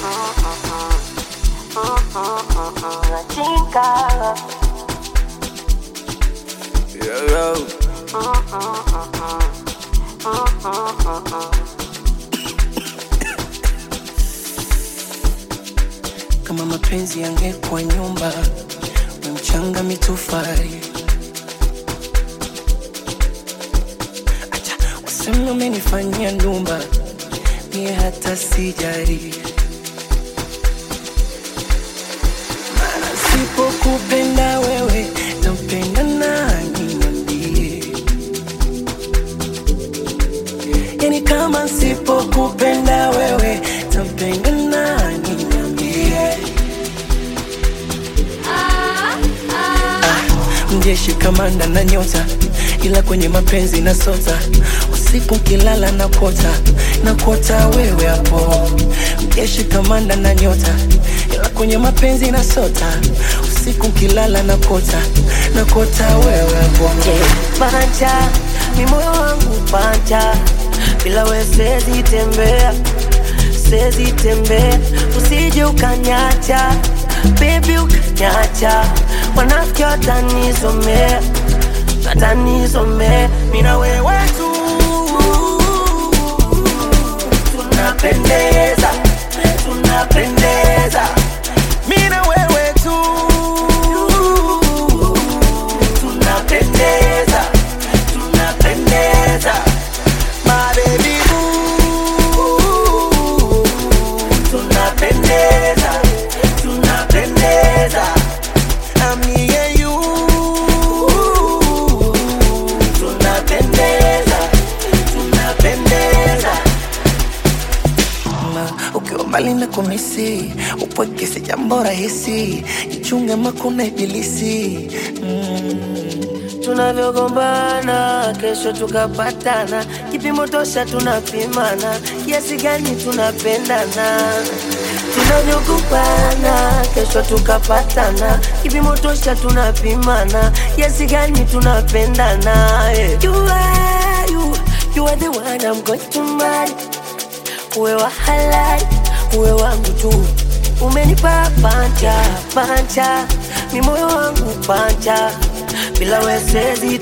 Chinga. Yo. Kama mapenzi yangekuwa nyumba, we mchanga mitofali. Acha waseme umenifanyia ndumba, mie hata sijari. Maana sipokupenda wewe, nampenda nani niambie? Yani kama sipokupenda wewe, nampenda nani niambie? Mjeshi kamanda na nyota, ila kwenye mapenzi na sota. Usiku kilala na kota wewe hapo. Mjeshi kamanda na nyota, ila kwenye mapenzi na sota. Usiku kilala na kota wewe hapo. Pancha, mi moyo wangu pancha, bila we siwezi tembea, usije ukanyacha, baby ukanyacha, wanafiki watanizomea, mina wewe tu, tunapendeza, mina wewe tu, tunapendeza, my baby boo, tunapendeza, I'm me and you, tunapendeza. Ukiwa mbali na kumisi, upweke si jambo rahisi. Jichunge makuna ibilisi. Tunavyogombana, kesho tukapatana, kipimo tosha tunapimana, kiasi gani tunapendana. Tunavyogombana, kesho tukapatana, kipimo tosha tunapimana, kiasi gani tunapendana. You are the one I'm going to marry. Uwe wa halali, uwe wangu tu. Umenipa pancha, mi moyo wangu pancha, bila we siwezi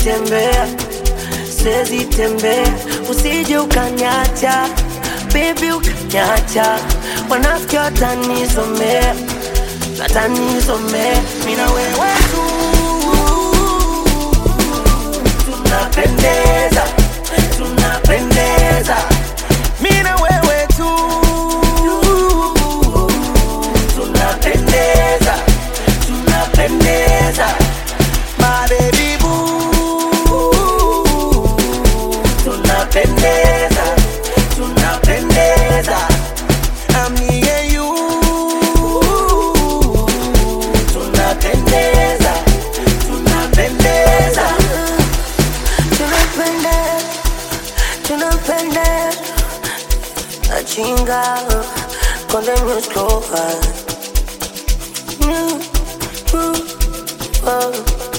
tembea, usije ukanyacha, baby ukanyacha, wanafiki watanizomea, mina wewe tu, tunapendeza, mina wewe tu, tunapendeza, my baby boo, tunapendeza, I'm me and you, tunapendeza, Chinga, con the music over.